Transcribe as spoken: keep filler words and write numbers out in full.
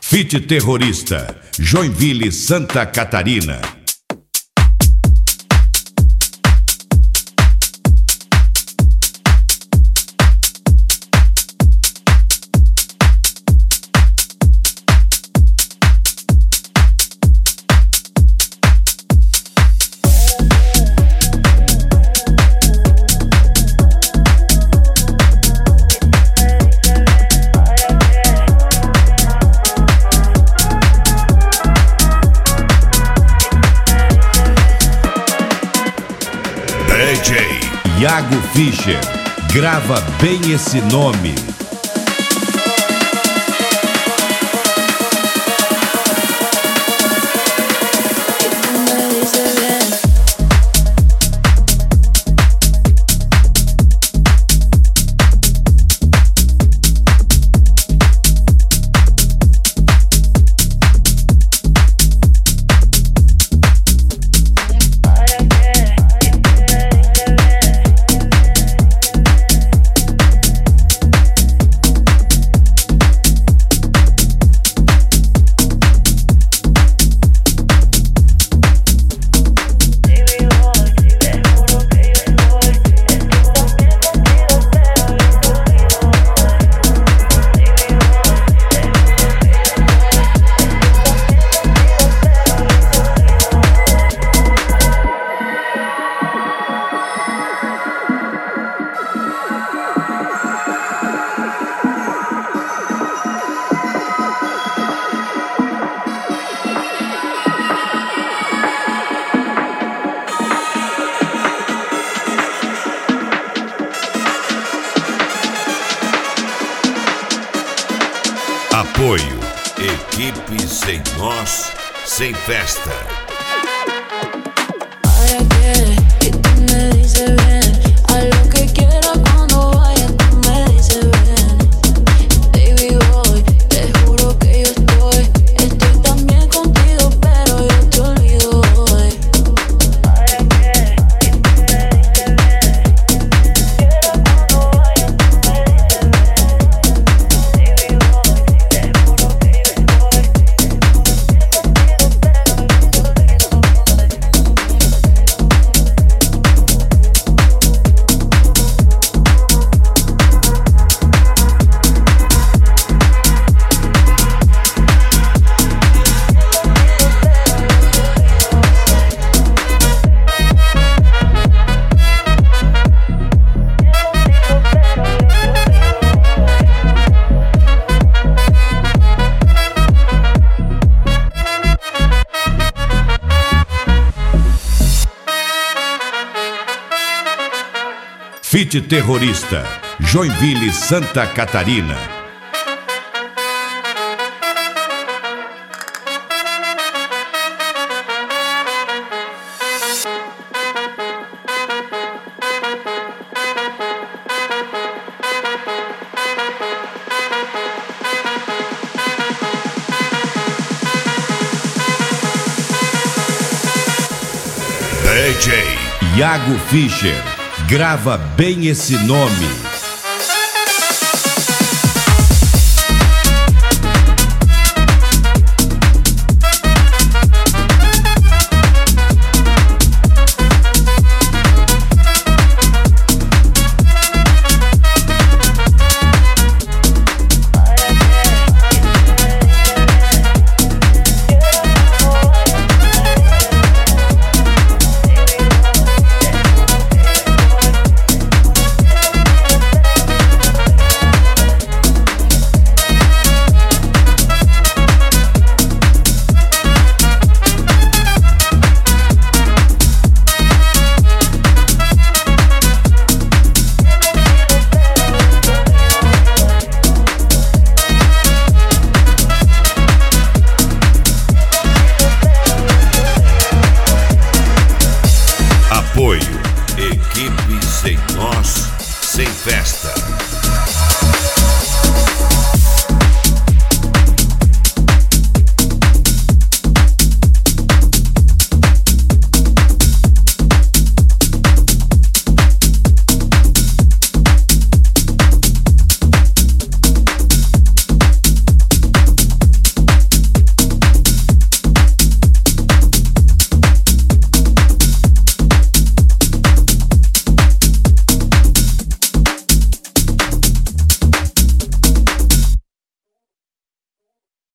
Fit Terrorista, Joinville, Santa Catarina. D J Iago Fischer, grava bem esse nome. Apoio. Equipe sem nós, sem festa. ¿Para qué? Y tú me dices bien. A lo que quiera cuando vaya tú me dices bien. Baby boy, te juro que yo estoy Estoy también contigo, pero yo te olvido hoy. ¿Para qué? Y tú me dices bien. Quiera cuando vaya tú me dices bien. Baby boy, te juro que yo estoy Fit Terrorista, Joinville, Santa Catarina. D J Iago Fischer, grava bem esse nome.